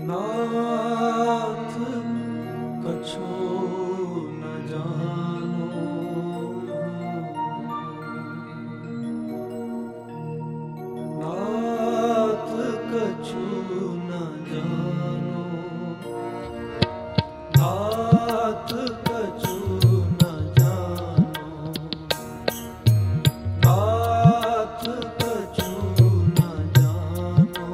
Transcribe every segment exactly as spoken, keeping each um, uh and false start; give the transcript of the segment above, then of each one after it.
नाथ कछु न जानो, नाथ कछु न जानो, नाथ कछु न जानो, नाथ कछु न जानो,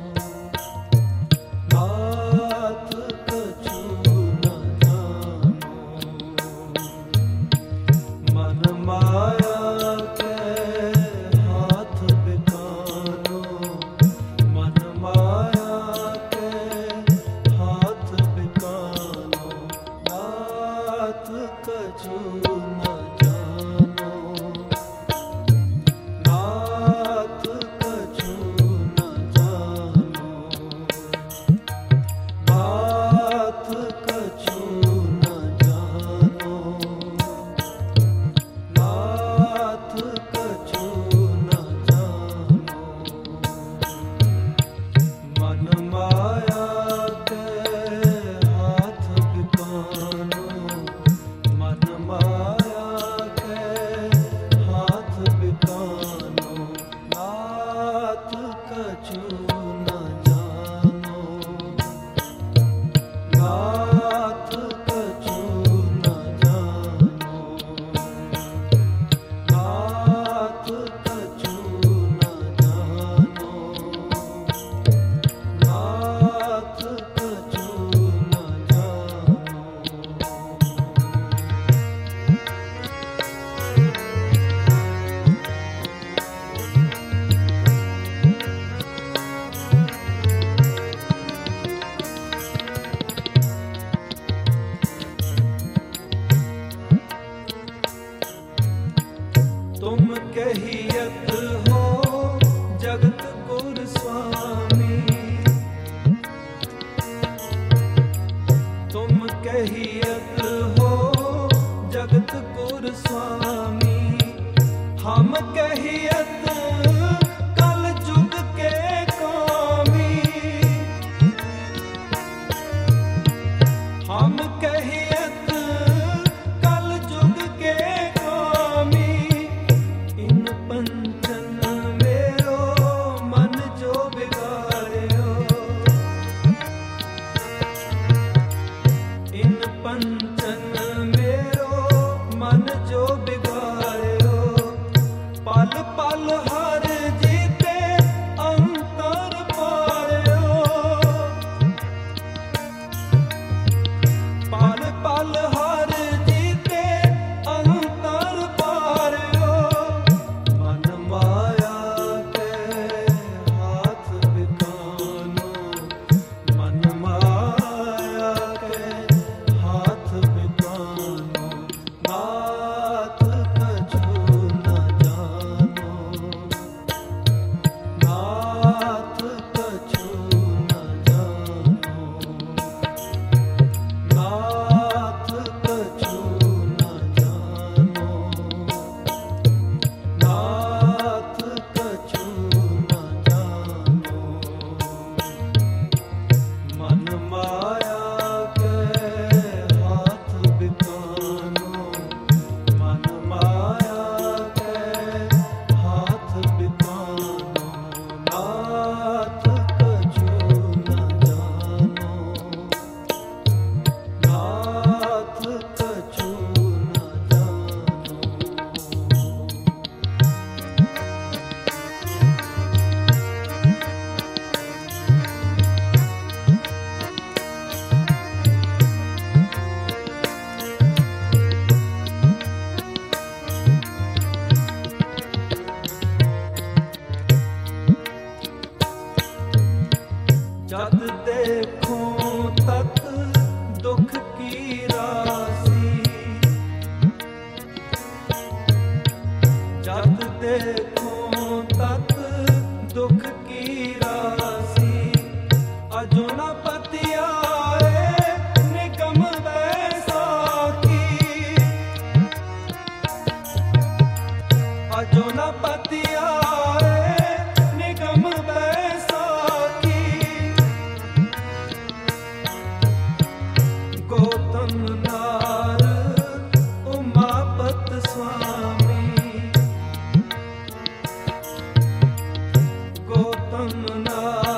नाथ कछु न जानो। मन माया के हाथ बिकानो, मन माया के हाथ बिकानो, नाथ कछु न जानो, नाथ कछु न जानो, नाथ कछु न जानो, नाथ कछु न जानो। मन माया के हाथ बिकानो, मन माया के हाथ बिकानो, नाथ कछु न जानो, नाथ कछु न जानो, नाथ कछु न जानो, नाथ कछु न जानो। तुम कहियत हो जगत गुर स्वामी, तुम कहियत हो जगत गुर स्वामी, हम कहियत कल जुग के कामी, हम कहियत कल जुग के कामी। इन पंचन मेरो मन जो बिगाड़ियो, इन पंचन मेरो मन जो बिगाड़ियो, पल पल हर जीते अंतर पारियो, पल पल हर जीते अंतर पारियो। मन माया के हाथ बिकानो, मन माया के हाथ बिकानो, नाथ कछु न जानो, नाथ कछु न जानो, नाथ कछु न जानो, नाथ कछु न जानो। मन माया के हाथ बिकानो, मन माया के हाथ बिकानो, नाथ कछु न जानो, नाथ कछु न जानो। जद देखो तत दुख की राशि, जद देखो तत दुख की राशि, अजो न पति आए निगम बैसाखी, अजो न पति आए निगम बैसाखी। निगम नाय।